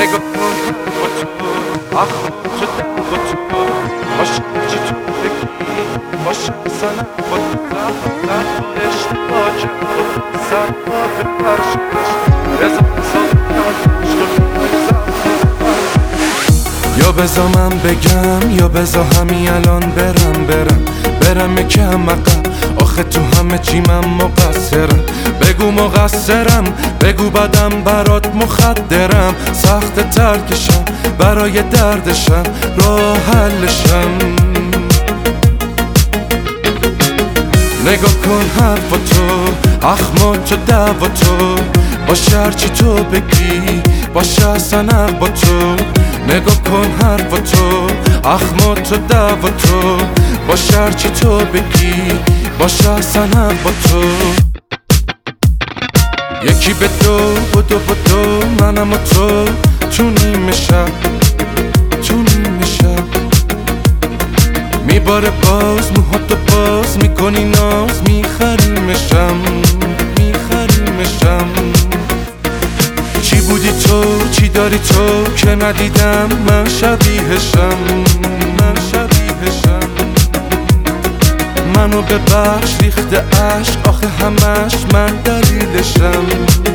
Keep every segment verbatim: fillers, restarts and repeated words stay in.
نگاه کن با تو آخ شده با تو باشه چی تو بگی باشه سنم با تو زن با اشتباه کرد سر با به پرشش رزا سازم یا بزا من بگم یا بزا همین الان برم برم برم یکم عقب آخه تو همه چی من مقصرم بگو مقصرم بگو بدم برات مخدرم سخت ترکشم برای دردشم راه حلشم نگاه کن حرف تو اخما تو دعوا تو باشه هرچی تو بگی باشه اصلا با تو نگاه کن حرف تو اخما تو دعوا تو باشه هرچی تو بگی باشه اصلا با تو یکی به دو بدو بدو منم و تو تو نیمه شب تو نیمه شب میباره باز موهاتو باز میکنی ناز میخریمشم میخریمشم چی بودی تو چی داری تو که ندیدم من شبیهشم من شبیهشم منو ببخش ریخته عشق آخه همش من دلیلشم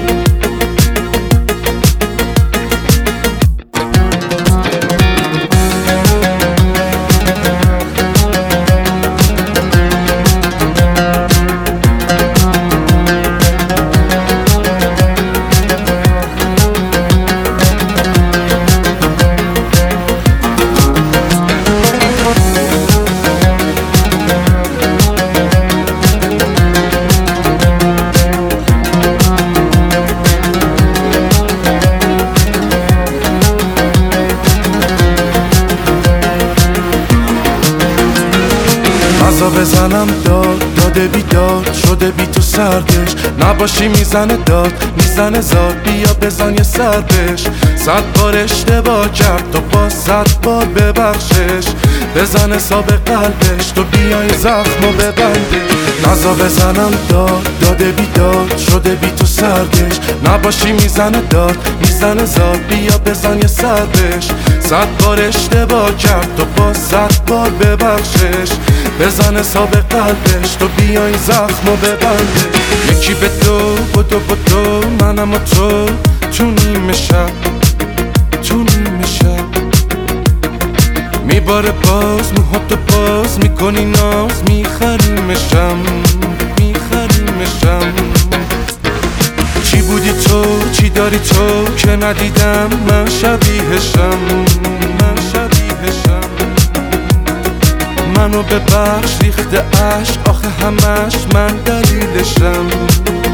غذا بزنم داد داده بیداد شده بی تو سردش نباشی میزنه داد میزنه زاد بیا بزن یه سردش صد بار اشتباه کرد تو با صد بار ببخشش بزن حساب قلبش تو بیای زخمو ببنده غذا بزنم داد داده بیداد شده بی تو سردش نباشی میزنه داد میزنه زاد بیا بزن یه سردش صد بار اشتباه کرد تو با صد بار ببخشش بزن حساب قلبش تو بیای زخمو ببنده یکی به دو بدو بدو منم و تو تو نیمه شب تو نیمه شب میباره باز موهاتو باز میکنی ناز میخریمشم میخریمشم چی بودی تو چی داری تو که ندیدم من شبیهشم من شبیهشم منو ببخش ریخته عشق آخه همش من دلیلشم